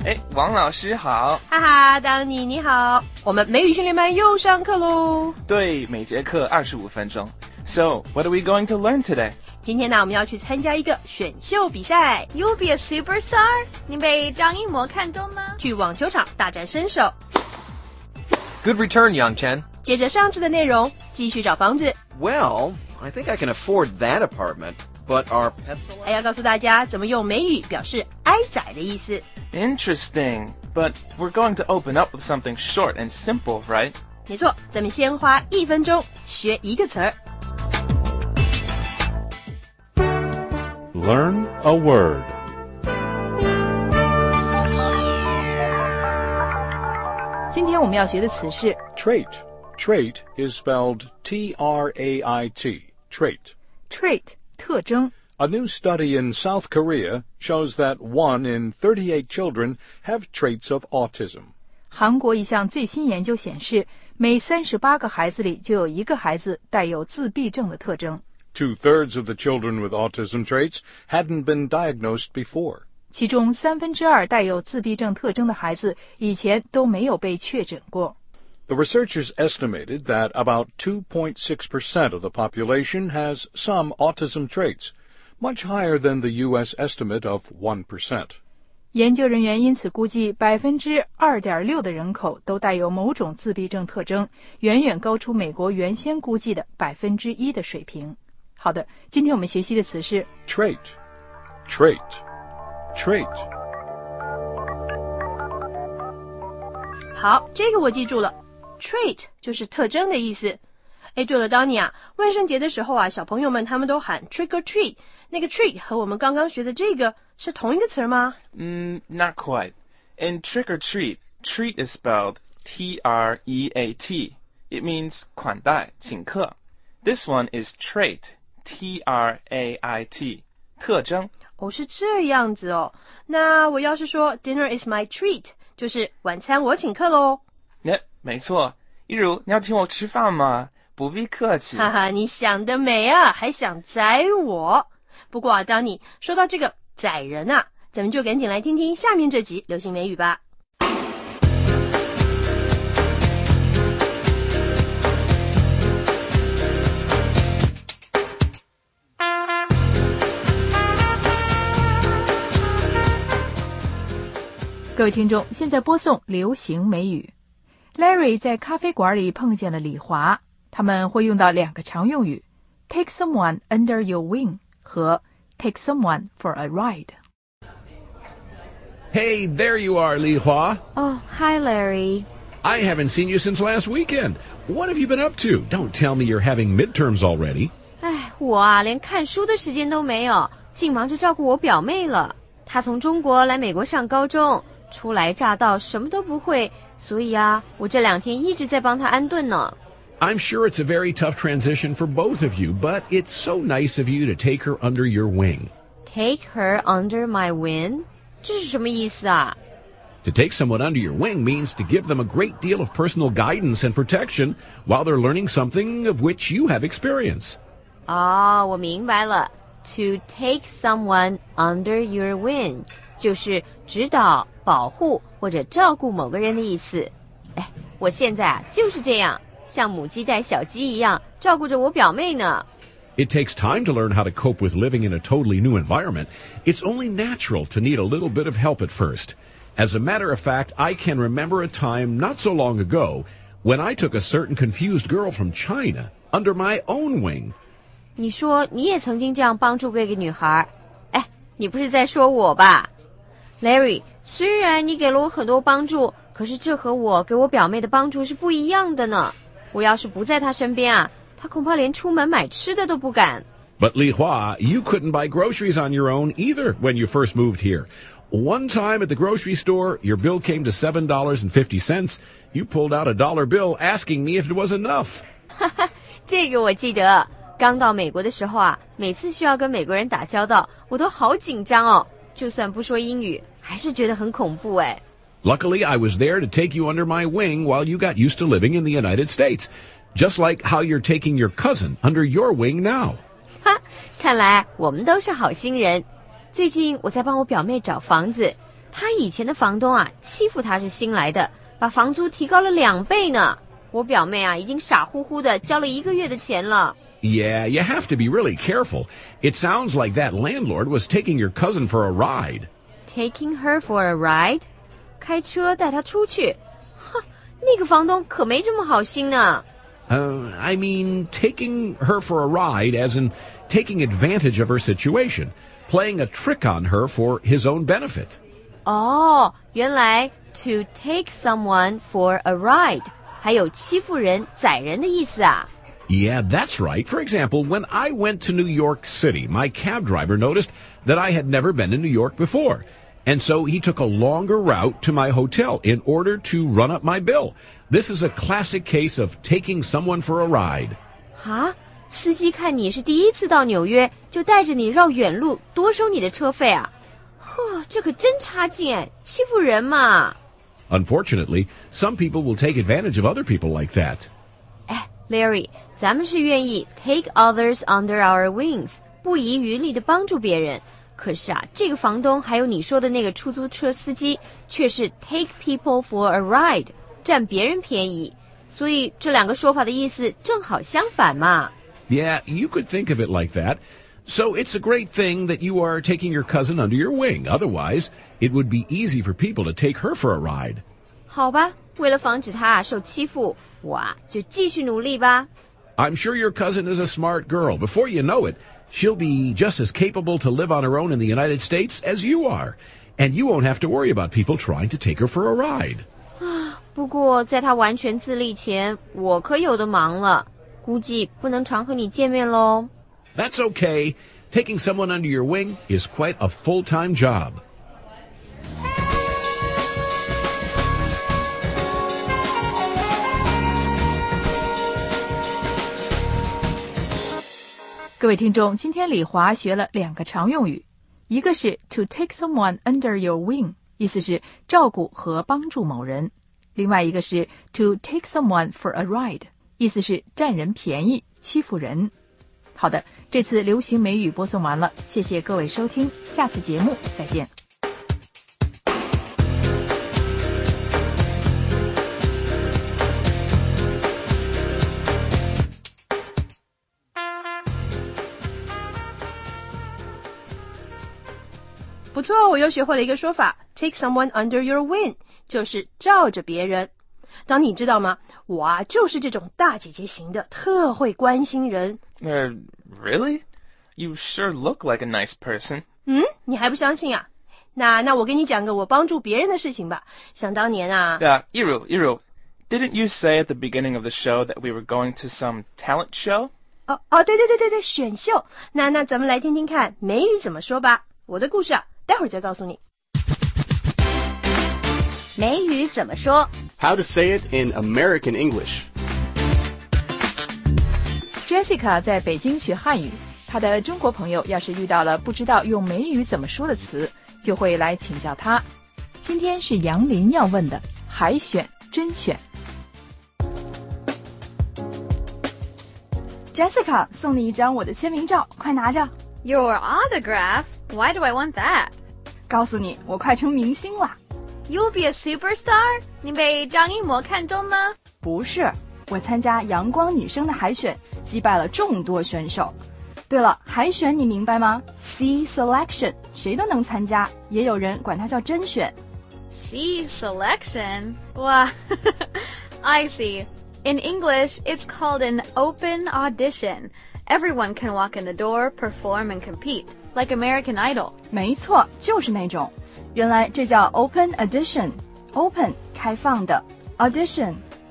哎，王老师好。 哈哈，当你好，我们美语训练班又上课喽。 对，每节课25分钟。So, what are we going to learn today? 今天呢，我们要去参加一个选秀比赛。 You'll be a superstar? 你被张艺谋看中吗？ 去网球场大展身手。 Good return, Young Chen. 接着上次的内容，继续找房子。 Well, I think I can afford that apartment, but are pets allowed? 还要告诉大家怎么用美语表示挨宰的意思。 Interesting, but we're going to open up with something short and simple, right? 没错，咱们先花1分钟学一个词儿。 Learn a word. 今天我们要学的词是 Trait. Trait is spelled T-R-A-I-T. Trait. trait 特征。 A new study in South Korea shows that 1 in 38 children have traits of autism. 韩国一项最新研究显示，每38个孩子里就有1个孩子带有自闭症的特征。 2/3 of the children with autism traits hadn't been diagnosed before. 其中2/3带有自闭症特征的孩子以前都没有被确诊过。 The researchers estimated that about 2.6% of the population has some autism traits, much higher than the U.S. estimate of 1%. 研究人员因此估计2.6%的人口都带有某种自闭症特征，远远高出美国原先估计的1%的水平。好的，今天我们学习的词是 Trait. Trait. Trait. 好，这个我记住了。Trait 就是特征的意思。哎，对了 Donnie 啊，万圣节的时候啊，小朋友们他们都喊 trick or treat， 那个 treat 和我们刚刚学的这个是同一个词吗 Not quite. In trick or treat, treat is spelled T-R-E-A-T. It means 款待，请客。This one is trait, T-R-A-I-T. 特征。 哦，是这样子哦。那我要是说 dinner is my treat， 就是晚餐我请客咯。 没错。一如，你要请我吃饭吗？不必客气。 哈哈，你想得美啊，还想宰我。不过啊，当你说到这个宰人啊，咱们就赶紧来听听下面这集流行美语吧。 各位听众，现在播送流行美语。Larry 在咖啡馆里碰见了李华，他们会用到2个常用语 take someone under your wing 和 take someone for a ride. Hey, there you are, Li Hua. Oh, hi, Larry. I haven't seen you since last weekend. What have you been up to? Don't tell me you're having midterms already. 哎，我啊，连看书的时间都没有，净忙着照顾我表妹了。她从中国来美国上高中，初来乍到，什么都不会，所以啊，我这2天一直在帮她安顿呢。 I'm sure it's a very tough transition for both of you, but it's so nice of you to take her under your wing. Take her under my wing? 这是什么意思啊？ To take someone under your wing means to give them a great deal of personal guidance and protection while they're learning something of which you have experience. 哦，我明白了。To take someone under your wing 就是指导、保护或者照顾某个人的意思。哎，我现在啊就是这样，像母鸡带小鸡一样照顾着我表妹呢。 It takes time to learn how to cope with living in a totally new environment. It's only natural to need a little bit of help at first. As a matter of fact, I can remember a time not so long ago when I took a certain confused girl from China under my own wing. 你说你也曾经这样帮助过一个女孩？哎，你不是在说我吧 ？Larry， 虽然你给了我很多帮助，可是这和我给我表妹的帮助是不一样的呢。我要是不在她身边啊，她恐怕连出门买吃的都不敢。 But Li Hua, you couldn't buy groceries on your own either when you first moved here. One time at the grocery store, your bill came to $7.50. You pulled out a dollar bill asking me if it was enough. 哈哈，这个我记得。刚到美国的时候啊，每次需要跟美国人打交道，我都好紧张哦。就算不说英语，还是觉得很恐怖哎。 Luckily, I was there to take you under my wing while you got used to living in the United States. Just like how you're taking your cousin under your wing now. 哈，看来我们都是好心人。最近我在帮我表妹找房子， 他以前的房东啊，欺负他是新来的，把房租提高了2倍呢。我表妹啊，已经傻乎乎的交了1个月的钱了。 Yeah, you have to be really careful. It sounds like that landlord was taking your cousin for a ride. Taking her for a ride? 开车带她出去？哼，那个房东可没这么好心呢。 I mean, taking her for a ride as in taking advantage of her situation, playing a trick on her for his own benefit. 哦，原来 to take someone for a ride 还有欺负人、宰人的意思啊。 Yeah, that's right. For example, when I went to New York City, my cab driver noticed that I had never been to New York before. And so he took a longer route to my hotel in order to run up my bill. This is a classic case of taking someone for a ride. 啊，司机看你是第一次到纽约，就带着你绕远路，多收你的车费啊。呵，这可真差劲哎，欺负人嘛。 Unfortunately, some people will take advantage of other people like that. 哎 ，Larry， 咱们是愿意 take others under our wings， 不遗余力的帮助别人。可是啊，这个房东还有你说的那个出租车司机，却是 take people for a ride， 占别人便宜。所以这2个说法的意思正好相反嘛。 Yeah, you could think of it like that. So it's a great thing that you are taking your cousin under your wing. Otherwise, it would be easy for people to take her for a ride. 好吧，为了防止她受欺负，我啊就继续努力吧。 I'm sure your cousin is a smart girl. Before you know it, she'll be just as capable to live on her own in the United States as you are. And you won't have to worry about people trying to take her for a ride. 啊，不过在她完全自立前，我可有的忙了，估计不能常和你见面咯。 That's okay. Taking someone under your wing is quite a full-time job. 各位听众，今天李华学了2个常用语，一个是 to take someone under your wing， 意思是照顾和帮助某人；另外一个是 to take someone for a ride， 意思是占人便宜、欺负人。好的，这次流行美语播送完了，谢谢各位收听，下次节目再见。 不错，我又学会了一个说法 take someone under your wing， 就是罩着别人。当你知道吗？我啊就是这种大姐姐型的，特会关心人。 Really? You sure look like a nice person. 你还不相信啊？那我给你讲个我帮助别人的事情吧。想当年啊。 Iru, didn't you say at the beginning of the show that we were going to some talent show? 对，选秀。那咱们来听听看美语怎么说吧。我的故事啊，待会儿再告诉你。 美语怎么说？ How to say it in American English. Jessica 在北京学汉语，她的中国朋友要是遇到了不知道用美语怎么说的词，就会来请教她。今天是杨林要问的海选甄选。 Jessica 送你一张我的签名照，快拿着。 Your autograph? Why do I want that? 告诉你，我快成明星了。 You'll be a superstar? 你被张艺谋看中吗？ 不是，我参加阳光女生的海选，击败了众多选手。对了，海选你明白吗？ C selection 谁都能参加，也有人管它叫甄选。 C selection? Wow. I see. In English, it's called an open audition. Everyone can walk in the door, perform and compete, like American Idol. 没错，就是那种。原来这叫 open audition. Open 开放的 audition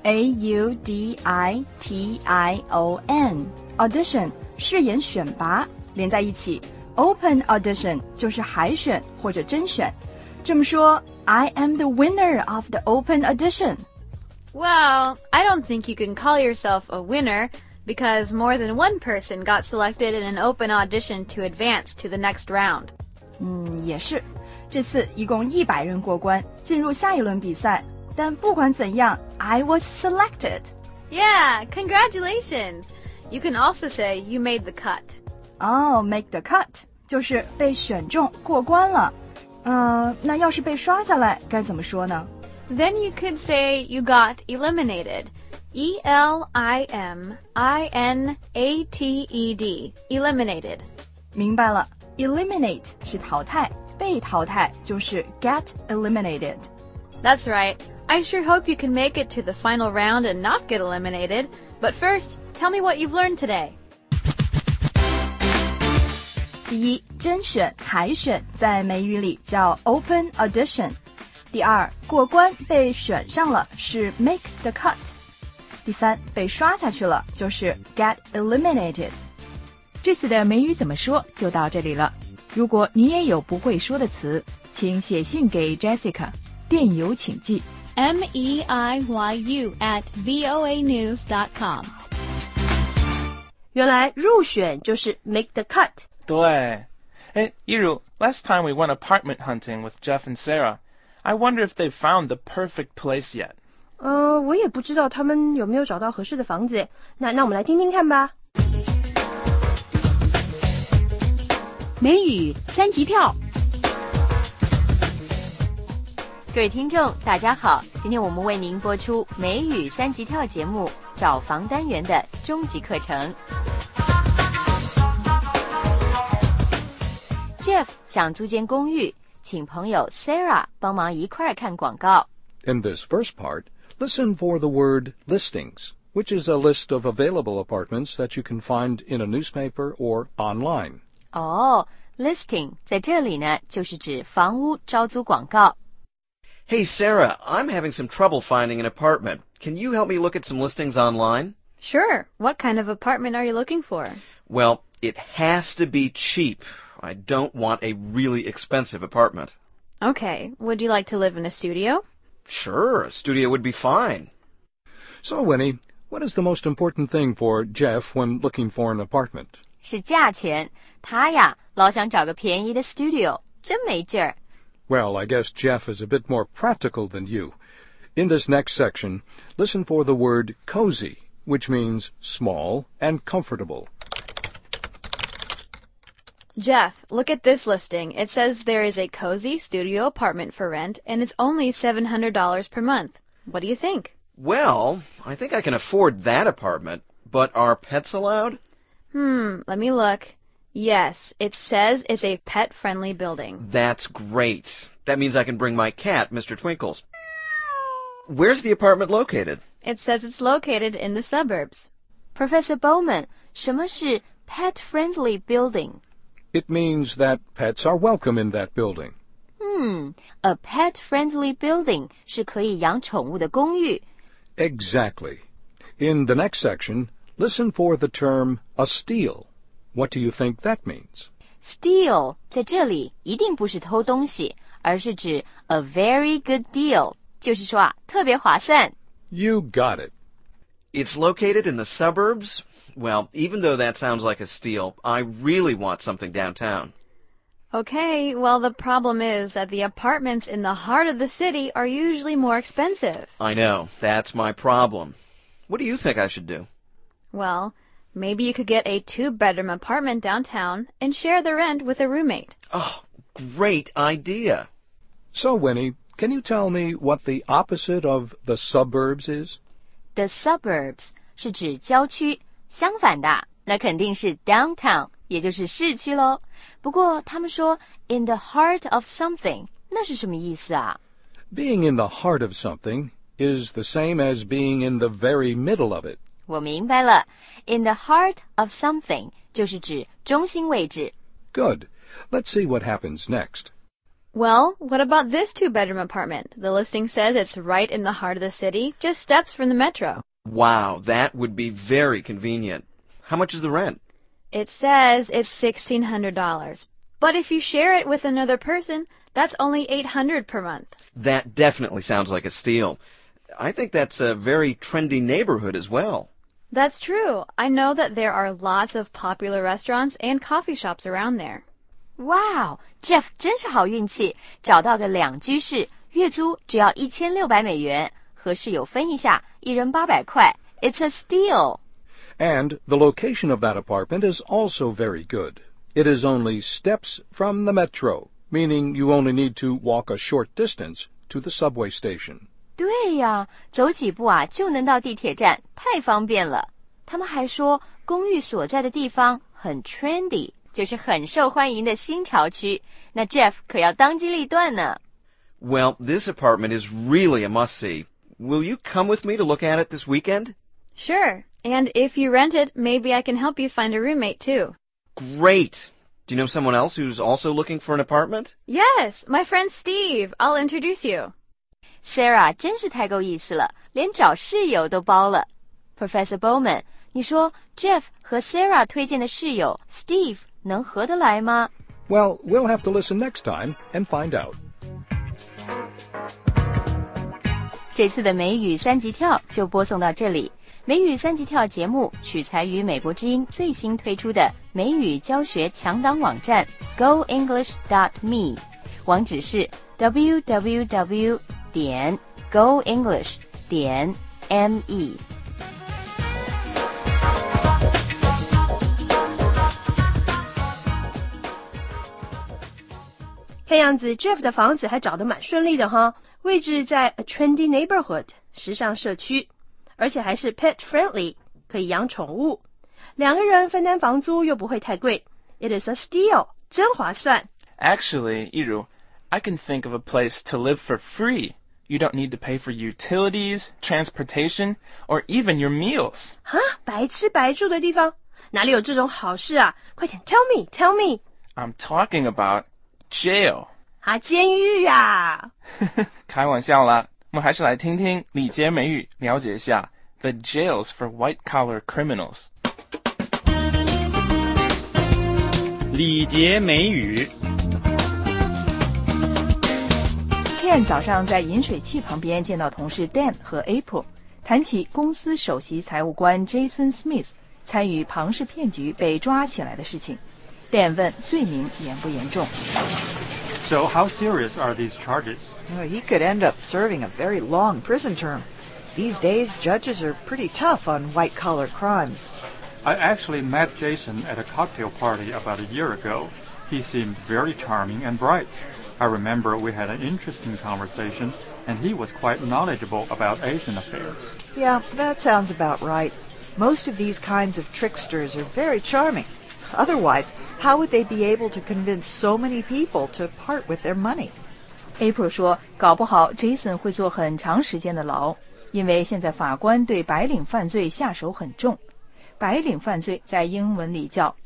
A-U-D-I-T-I-O-N audition 试演选拔，连在一起 open audition 就是海选或者甄选。这么说 I am the winner of the open audition. Well, I don't think you can call yourself a winner because more than one person got selected in an open audition to advance to the next round. 也是。这次一共100人过关，进入下一轮比赛。但不管怎样 I was selected. Yeah, congratulations. You can also say you made the cut. Make the cut 就是被选中过关了。 那要是被刷下来该怎么说呢？ Then you could say you got eliminated. E-L-I-M-I-N-A-T-E-D. Eliminated. 明白了 ，eliminate 是淘汰，被淘汰就是 get eliminated。 That's right. I sure hope you can make it to the final round and not get eliminated. But first, tell me what you've learned today. 第一，甄选、海选在美语里叫 open audition。第二，过关被选上了是 make the cut。第三，被刷下去了就是 get eliminated。 这次的美语怎么说就到这里了。如果你也有不会说的词，请写信给 Jessica， 电邮请寄 meiyu@voanews.com。 原来入选就是 make the cut。 对。Hey, Iru, last time we went apartment hunting with Jeff and Sarah. I wonder if they've found the perfect place yet. 我也不知道他们有没有找到合适的房子。那我们来听听看吧。 美语三级跳。 各位听众大家好，今天我们为您播出美语三级跳节目找房单元的终极课程。Jeff 想租间公寓，请朋友 Sarah 帮忙一块看广告。 In this first part, listen for the word listings, which is a list of available apartments that you can find in a newspaper or online. Listing 在这里呢，就是指房屋招租广告。 Hey, Sarah, I'm having some trouble finding an apartment. Can you help me look at some listings online? Sure. What kind of apartment are you looking for? Well, it has to be cheap. I don't want a really expensive apartment. Okay. Would you like to live in a studio? Sure, a studio would be fine. So, Winnie, what is the most important thing for Jeff when looking for an apartment? 是价钱，他呀老想找个便宜的 studio， 真没劲儿。 Well, I guess Jeff is a bit more practical than you. In this next section, listen for the word cozy, which means small and comfortable. Jeff, look at this listing. It says there is a cozy studio apartment for rent, and it's only $700 per month. What do you think? Well, I think I can afford that apartment, but are pets allowed? Let me look. Yes, it says it's a pet-friendly building. That's great. That means I can bring my cat, Mr. Twinkles. Where's the apartment located? It says it's located in the suburbs. Professor Bowman, 什么是 pet-friendly building? It means that pets are welcome in that building. A pet-friendly building 是可以养宠物的公寓。 Exactly. In the next section, listen for the term a steal. What do you think that means? Steal 在这里一定不是偷东西，而是指 a very good deal， 就是说啊，特别划算。 You got it. It's located in the suburbs? Well, even though that sounds like a steal, I really want something downtown. Okay, well, the problem is that the apartments in the heart of the city are usually more expensive. I know. That's my problem. What do you think I should do? Well, maybe you could get a 2-bedroom apartment downtown and share the rent with a roommate. Oh, great idea. So, Winnie, can you tell me what the opposite of the suburbs is? The suburbs 是指郊区，相反的那肯定是 downtown， 也就是市区咯。不过他们说 in the heart of something， 那是什么意思啊？ Being in the heart of something is the same as being in the very middle of it. 我明白了 ，in the heart of something 就是指中心位置。 Good. Let's see what happens next. Well, what about this 2-bedroom apartment? The listing says it's right in the heart of the city, just steps from the metro. Wow, that would be very convenient. How much is the rent? It says it's $1,600. But if you share it with another person, that's only $800 per month. That definitely sounds like a steal. I think that's a very trendy neighborhood as well. That's true. I know that there are lots of popular restaurants and coffee shops around there. Wow, Jeff 真是好运气，找到个2居室，月租只要$1600美元，和室友分一下，一人800块。It's a steal. And the location of that apartment is also very good. It is only steps from the metro. meaning you only need to walk a short distance to the subway station. 对呀，走几步啊就能到地铁站，太方便了。他们还说公寓所在的地方很 trendy， 就是很受欢迎的新潮区。那 Jeff 可要当机立断呢。 Well, this apartment is really a must-see. Will you come with me to look at it this weekend? Sure. And if you rent it, maybe I can help you find a roommate too. Great. Do you know someone else who's also looking for an apartment? Yes, my friend Steve. I'll introduce you. Sarah 真是太够意思了，连找室友都包了。Professor Bowman， 你说 Jeff 和 Sarah 推荐的室友 Steve 能合得来吗？ Well, we'll have to listen next time and find out. 这次的美语三级跳就播送到这里。美语三级跳节目取材于美国之音最新推出的美语教学强档网站 goenglish.me， 网址是 www.goenglish.me。 看样子 Jeff 的房子还找得蛮顺利的哈，位置在 a trendy neighborhood 时尚社区，而且还是 pet friendly 可以养宠物，两个人分担房租又不会太贵。It is a steal， 真划算。 Actually, Iru, I can think of a place to live for free. You don't need to pay for utilities, transportation, or even your meals. 哈，白吃白住的地方，哪里有这种好事啊？快点 tell me. I'm talking about jail. 啊，监狱啊。 开玩笑啦，我们还是来听听礼节美语，了解一下 the jails for white-collar criminals. 礼节美语。 Ken 早上在饮水器旁边见到同事 Dan 和 April， 谈起公司首席财务官 Jason Smith 参与庞氏骗局被抓起来的事情。Dan 问罪名严不严重。 So how serious are these charges? He could end up serving a very long prison term. These days, judges are pretty tough on white-collar crimes. I actually met Jason at a cocktail party about a year ago. He seemed very charming and bright. I remember we had an interesting conversation, and he was quite knowledgeable about Asian affairs. Yeah, that sounds about right. Most of these kinds of tricksters are very charming. Otherwise, how would they be able to convince so many people to part with their money? April 说，搞不好 Jason 会坐很长时间的牢，因为现在法官对白领犯罪下手很重。白领犯罪在英文里叫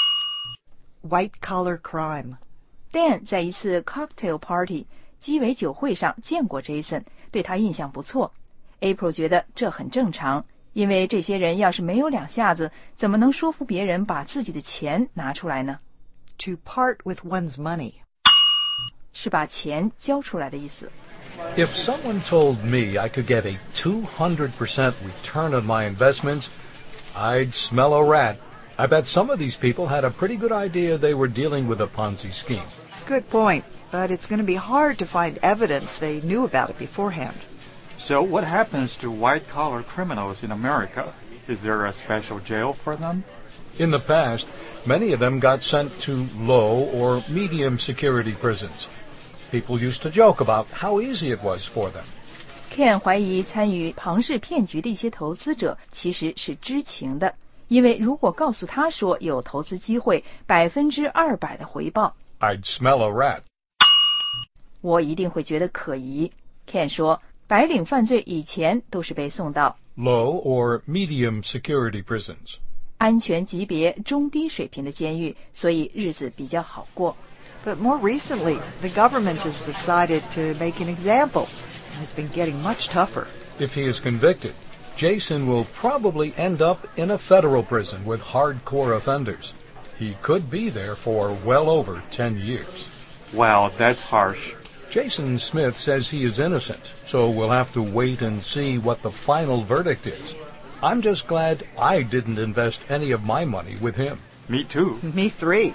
white-collar crime. Dan 在一次 cocktail party 鸡尾酒会上见过 Jason， 对他印象不错。April 觉得这很正常，因为这些人要是没有两下子，怎么能说服别人把自己的钱拿出来呢？ To part with one's money. 是把钱交出来的意思。 If someone told me I could get a 200% return on my investments, I'd smell a rat. I bet some of these people had a pretty good idea they were dealing with a Ponzi scheme. Good point, but it's going to be hard to find evidence they knew about it beforehand. So what happens to white-collar criminals in America? Is there a special jail for them? In the past, many of them got sent to low or medium security prisons. People used to joke about how easy it was for them. Ken 怀疑参与庞氏骗局的一些投资者其实是知情的，因为如果告诉他说有投资机会200%的回报 I'd smell a rat. 我一定会觉得可疑。Ken 说，白领犯罪以前都是被送到 low or medium security prisons. 安全级别中低水平的监狱，所以日子比较好过。 But more recently, the government has decided to make an example, and it's been getting much tougher. If he is convicted, Jason will probably end up in a federal prison with hardcore offenders. He could be there for well over 10 years. Wow, that's harsh. Jason Smith says he is innocent, so we'll have to wait and see what the final verdict is. I'm just glad I didn't invest any of my money with him. Me too. Me three.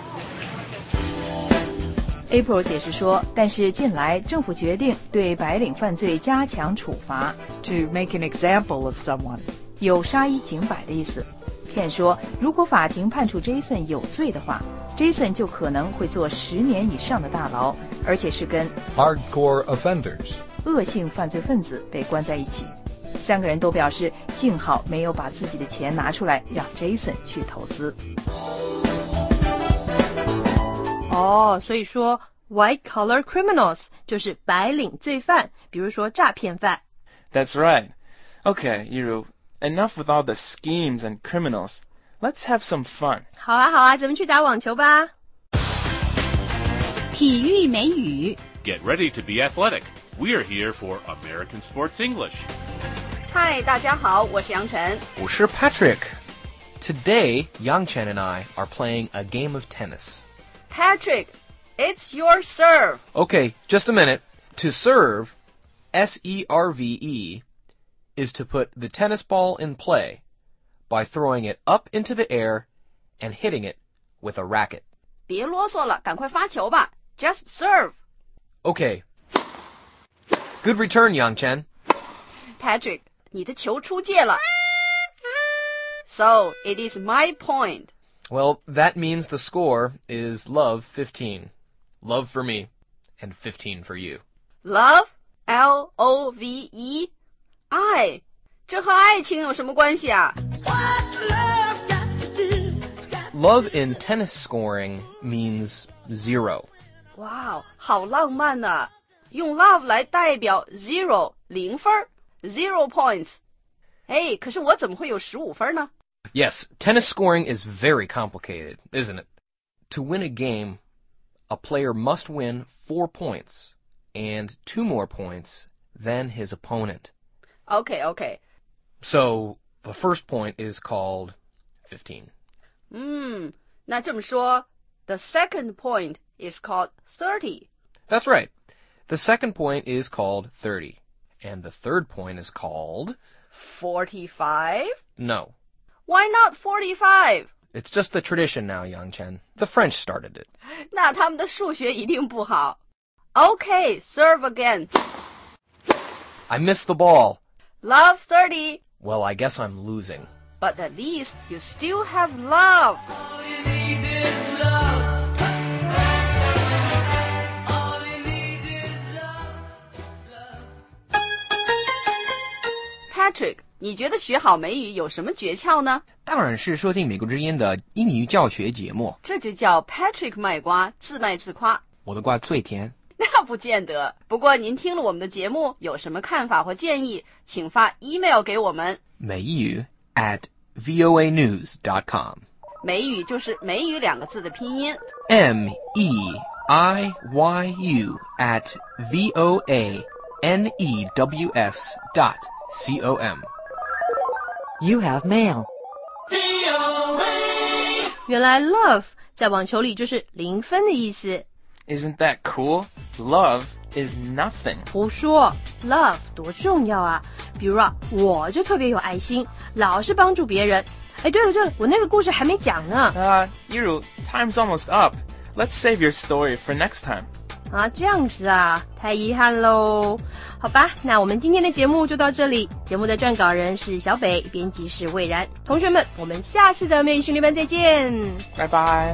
April 解释说，但是近来政府决定对白领犯罪加强处罚 To make an example of someone. 有杀一儆百的意思。Ken 说，如果法庭判处 Jason 有罪的话， Jason 就可能会坐10年以上的大牢，而且是跟 hardcore offenders 恶性犯罪分子被关在一起。3个人都表示幸好没有把自己的钱拿出来让 Jason 去投资。 所以说 white collar criminals 就是白领罪犯，比如说诈骗犯。 That's right. Okay, Yiru, enough with all the schemes and criminals. Let's have some fun. 好啊，咱们去打网球吧。 体育美语 Get ready to be athletic. We're here for American Sports English. 嗨，大家好，我是杨晨。 我是 Patrick. Today, Yang Chen and I are playing a game of tennis. Patrick, it's your serve. Okay, just a minute. To serve, S-E-R-V-E, is to put the tennis ball in play by throwing it up into the air and hitting it with a racket. 别啰嗦了，赶快发球吧。Just serve. Okay. Good return, Yang Chen. Patrick, 你的球出界了。So, it is my point. Well, that means the score is love 15. Love for me, and 15 for you. Love? L-O-V-E? 爱？这和爱情有什么关系啊？ Love in tennis scoring means 0. 哇，好浪漫啊！用 love 来代表 0 0分 0 points。哎，可是我怎么会有15分呢？ Yes, tennis scoring is very complicated, isn't it? To win a game, a player must win 4 points and 2 more points than his opponent. Okay. So, the first point is called 15. 那这么说 the second point is called 30. That's right. The second point is called 30. And the third point is called 45? No. Why not 45? It's just the tradition now, Yang Chen. The French started it. 那他们的数学一定不好。Okay, serve again. I missed the ball. Love 30. Well, I guess I'm losing. But at least you still have love. All you need is love. All you need is love. Patrick, 你觉得学好美语有什么诀窍呢？ 当然是收听美国之音的英语教学节目。 这就叫 Patrick 卖瓜，自卖自夸。 我的瓜最甜。 那不见得。不过您听了我们的节目，有什么看法或建议，请发 email 给我们。 美语 @voanews.com。 美语就是美语2个字的拼音。 MEIYU @VOANEWS.com。You have mail. 原来 love 在网球里就是0分的意思。 Isn't that cool? Love is nothing. 胡说 ，love 多重要啊！比如啊，我就特别有爱心，老是帮助别人。哎，对了，我那个故事还没讲呢。 Yiru, time's almost up. Let's save your story for next time. 啊，这样子啊，太遗憾喽。好吧，那我们今天的节目就到这里。节目的撰稿人是小北，编辑是魏然。同学们，我们下次的美语训练班再见， 拜拜。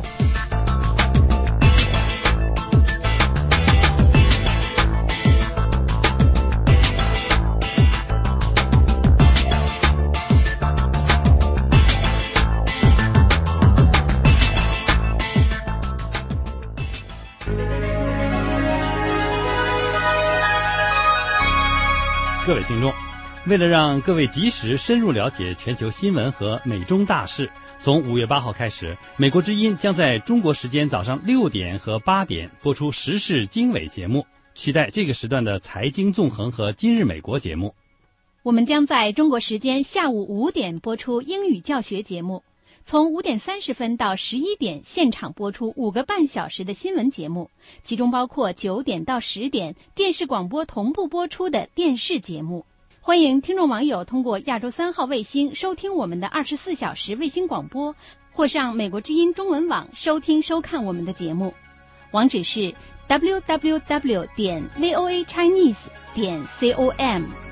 各位听众，为了让各位及时深入了解全球新闻和美中大事，从5月8号开始，美国之音将在中国时间早上6点和8点播出时事经纬节目，取代这个时段的财经纵横和今日美国节目。 我们将在中国时间下午5点播出英语教学节目，从5点30分到11点现场播出5个半小时的新闻节目，其中包括9点到10点电视广播同步播出的电视节目。欢迎听众网友通过亚洲3号卫星收听我们的24小时卫星广播，或上美国之音中文网收听收看我们的节目。网址是 www.voachinese.com